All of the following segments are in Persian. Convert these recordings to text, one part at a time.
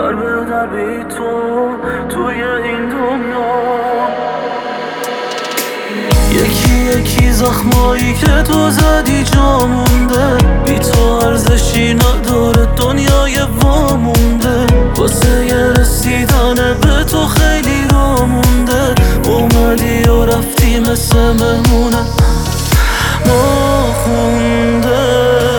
در به در بی تو توی این دنیا، یکی یکی زخمایی که تو زدی جا مونده، بی تو ارزشی نداره دنیای وامونده، واسه یه رسیدن به تو خیلی را مونده، اومدی و رفتی مثل مهمونه ناخونده.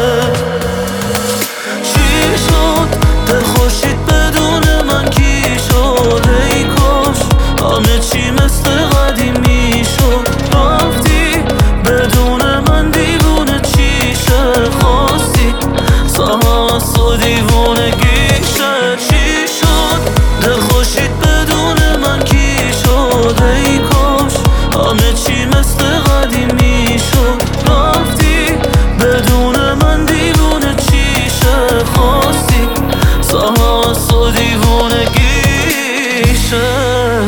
چی شد دل خوشید بدون من کی شد؟ ای کاش همه چی مثل قدیمی شد، رفتی بدون من دیوونه چیشه، خواستی سهاس و دیوونگیشه. چی شد دل خوشید بدون من کی شد؟ ای کاش همه چی مثل قدیمی شد، رفتی بدون من دیوونه چیشه، خواستی سهاس و دیوونگیشه.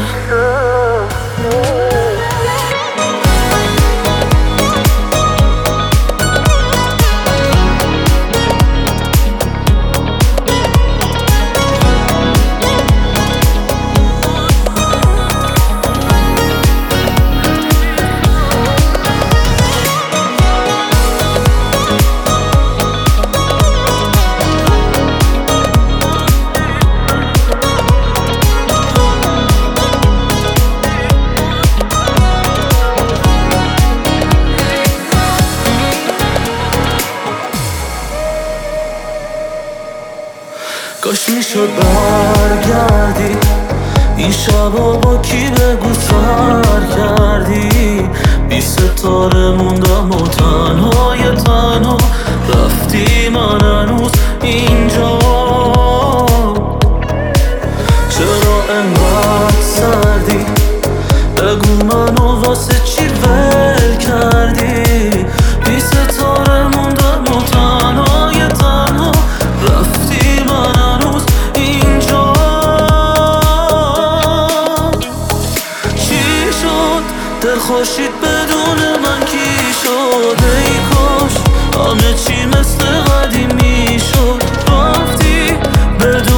کاش میشد برگردی این شبا با کی بگو سر کردی، بی ستاره موندم و تنها رفتی من هنوز اینجا، چرا انقدر سردی بگو منو واسه چی ول کردی، بی ستاره موندم و تنها رفتی من هنوز اینجا. چی شد دل خوشید بدون من کی شد؟ ای کاش همه چی مثل قدیمی شد، رفتی بدون